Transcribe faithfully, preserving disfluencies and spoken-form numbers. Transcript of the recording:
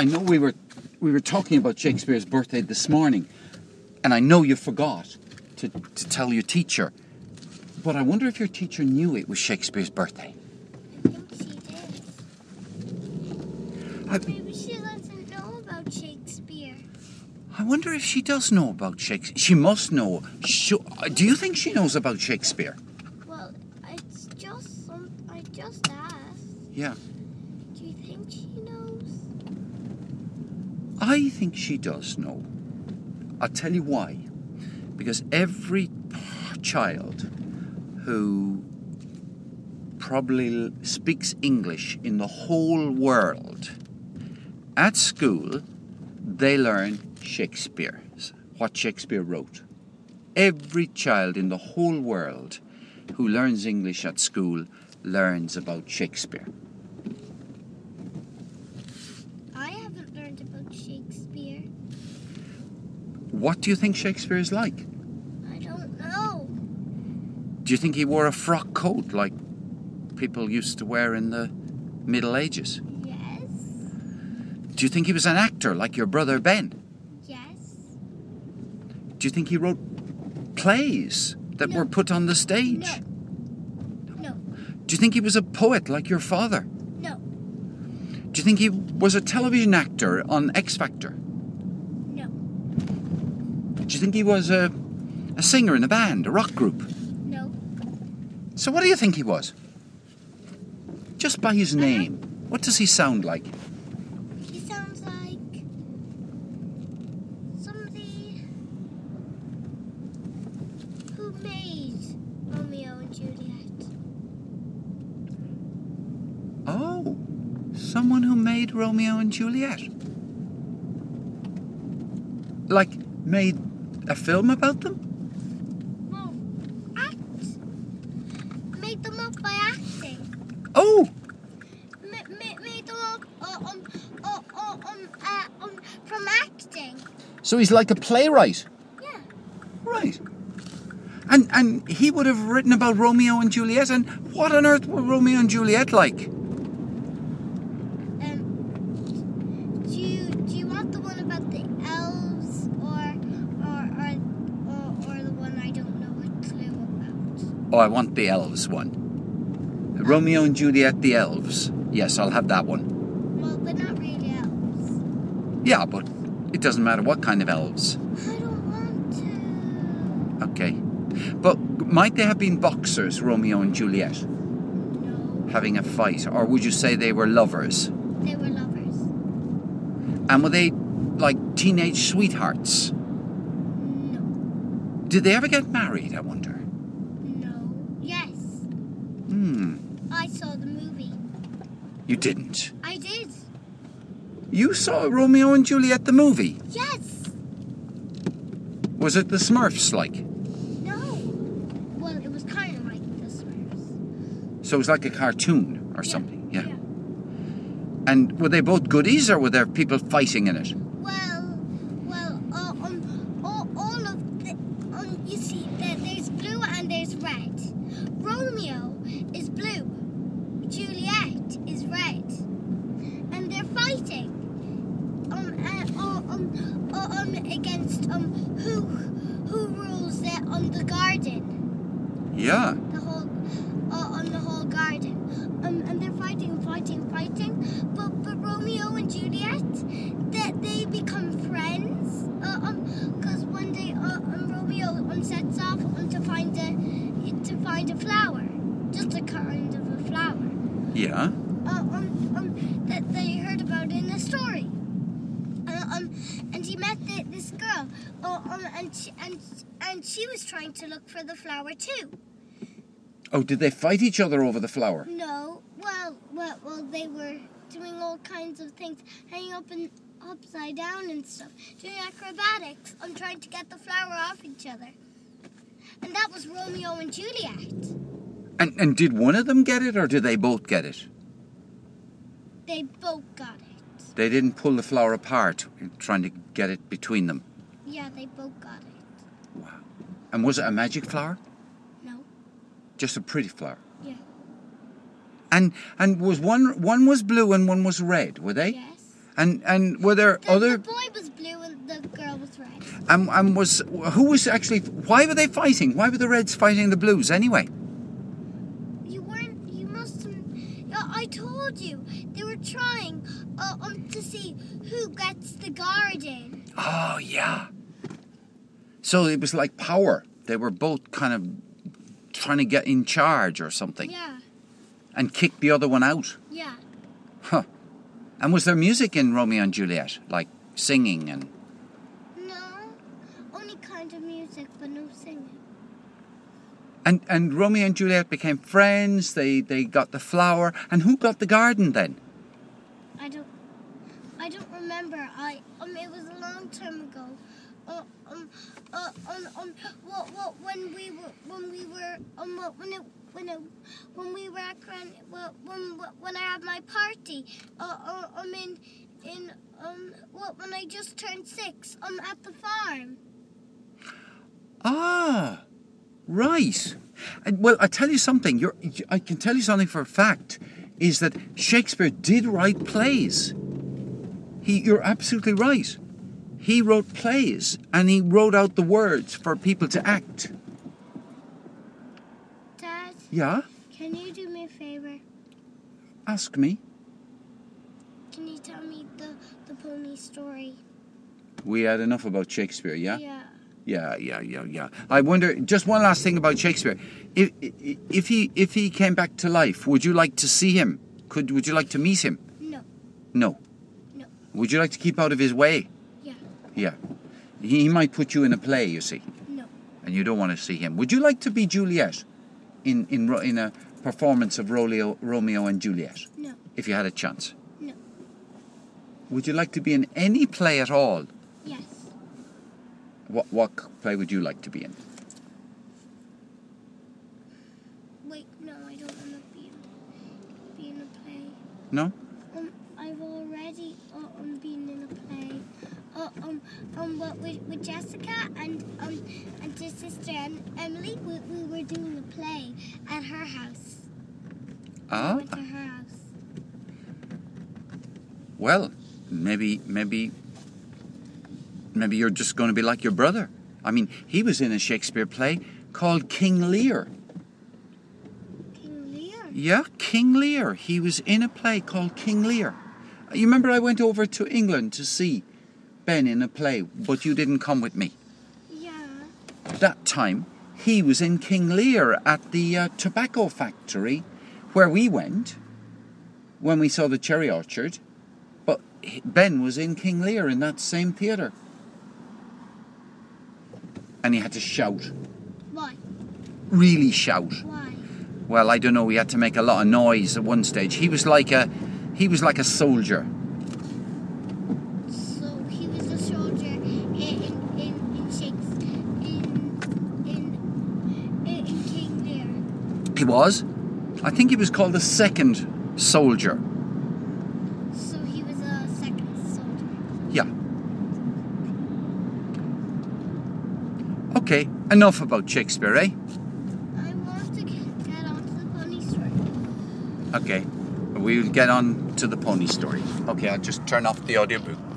I know we were we were talking about Shakespeare's birthday this morning, and I know you forgot to, to tell your teacher. But I wonder if your teacher knew it was Shakespeare's birthday. I think she did. I, Maybe she doesn't know about Shakespeare. I wonder if she does know about Shakespeare. She must know. Sh- Do you think she knows about Shakespeare? Well, it's just some. I just asked. Yeah. Do you think she knows? I think she does know. I'll tell you why. Because every child who probably speaks English in the whole world, at school, they learn Shakespeare, what Shakespeare wrote. Every child in the whole world who learns English at school learns about Shakespeare. I haven't learned about Shakespeare. What do you think Shakespeare is like? I don't know. Do you think he wore a frock coat like people used to wear in the Middle Ages? Yes. Do you think he was an actor like your brother Ben? Yes. Do you think he wrote plays that No. were put on the stage? No. No. Do you think he was a poet like your father? No. Do you think he was a television actor on X Factor? No. Do you think he was a, a singer in a band, a rock group? No. So what do you think he was? Just by his name, what does he sound like? He sounds like somebody who made Romeo and Juliet. Oh, someone who made Romeo and Juliet. Like, made a film about them? No. Act. Made them up by acting. Oh, Ma- ma- made them up uh, um, uh, uh, um, uh, um, from acting. so he's like a playwright. Yeah. Right. And and he would have written about Romeo and Juliet, and what on earth were Romeo and Juliet like? Um. Do you do you want the one about the elves or or or or, or the one I don't know a clue about? Oh, I want the elves one. Romeo and Juliet, the elves. Yes, I'll have that one. Well, they're not really elves. Yeah, but it doesn't matter what kind of elves. I don't want to. Okay. But might they have been boxers, Romeo and Juliet, No. having a fight? Or would you say they were lovers? They were lovers. And were they like teenage sweethearts? No. Did they ever get married, I wonder? No. Yes. Hmm. I saw the movie. You didn't. I did. You saw Romeo and Juliet, the movie. Yes. Was it the Smurfs, like? No. Well, it was kind of like the Smurfs. So it was like a cartoon or Yeah, something, yeah. yeah. And were they both goodies, or were there people fighting in it? Well, well, uh, um, all, all of the, um, you see, there, there's blue and there's red. Romeo is blue. Juliet is red. And they're fighting. Um, uh, uh, um, uh, um, against, um, who, who rules the, um, the garden. Yeah. The whole, uh, on the whole garden. Um, and they're fighting, fighting, fighting. But, but Romeo and Juliet, they, they become friends. Uh, um, because one day, uh, um, Romeo um, sets off um, to find a, to find a flower, just a kind of a flower. Yeah. Uh, um, um, that they heard about in a story. Uh, um, and he met the, this girl. Uh, um, and she, and and she was trying to look for the flower too. Oh, did they fight each other over the flower? No, well, well, well, they were doing all kinds of things, hanging up and upside down and stuff, doing acrobatics. I'm trying to get the flower off each other, and that was Romeo and Juliet. And and did one of them get it, or did they both get it? They both got it. They didn't pull the flower apart, trying to get it between them. Yeah, they both got it. Wow. And was it a magic flower? No. Just a pretty flower? Yeah. And and was one one was blue and one was red, were they? Yes. And and were there The, other... the boy was blue and the girl was red. And, and was... Who was actually... Why were they fighting? Why were the Reds fighting the Blues anyway? You weren't. You must have. Yeah, I told you they were trying uh, um to see who gets the garden. Oh, yeah. So it was like power. They were both kind of trying to get in charge or something. Yeah. And kick the other one out. Yeah. Huh. And was there music in Romeo and Juliet? Like singing and... No. Only kind of music, but no singing. And and Romeo and Juliet became friends. They they got the flower. And who got the garden then? I don't. I don't remember. I um. It was a long time ago. Uh, um. Uh. Um. Um. What? What? When we were. When we were. Um. What, when it. When it. When we were at Gran. Well, when. When I had my party. Uh. uh um. In. In. Um. What? When I just turned six. Um. At the farm. Ah. Right. And, well, I tell you something. You're, I can tell you something for a fact, is that Shakespeare did write plays. He, you're absolutely right. He wrote plays, and he wrote out the words for people to act. Dad. Yeah? Can you do me a favor? Ask me. Can you tell me the the pony story? We had enough about Shakespeare, yeah? Yeah. Yeah, yeah, yeah, yeah. I wonder, just one last thing about Shakespeare. If if he if he came back to life, would you like to see him? Could would you like to meet him? No. No. No. Would you like to keep out of his way? Yeah. Yeah. He, he might put you in a play, you see, No. and you don't want to see him. Would you like to be Juliet in in Ro- in a performance of Romeo Romeo and Juliet? No. If you had a chance. No. Would you like to be in any play at all? Yes. What what play would you like to be in? Wait, no, I don't want to be in, be in a play. No? Um, I've already uh, um been in a play. Uh, um, um, what with, with Jessica and um and her sister and Emily. We, we were doing a play at her house. Ah. We went to her house. Well, maybe maybe maybe you're just going to be like your brother. I mean, he was in a Shakespeare play called King Lear. King Lear? Yeah, King Lear. He was in a play called King Lear. You remember I went over to England to see Ben in a play, but you didn't come with me. Yeah. That time, he was in King Lear at the uh, tobacco factory where we went when we saw the cherry orchard. But Ben was in King Lear in that same theatre. And he had to shout. Why? Really shout. Why? Well, I don't know. He had to make a lot of noise at one stage. He was like a, he was like a soldier. So he was a soldier in in in, in Shakespeare in in in, in King Lear. He was. I think he was called the second soldier. So he was a second soldier. Yeah. Okay, enough about Shakespeare, eh? I want to get, get on to the pony story. Okay, we'll get on to the pony story. Okay, I'll just turn off the audiobook.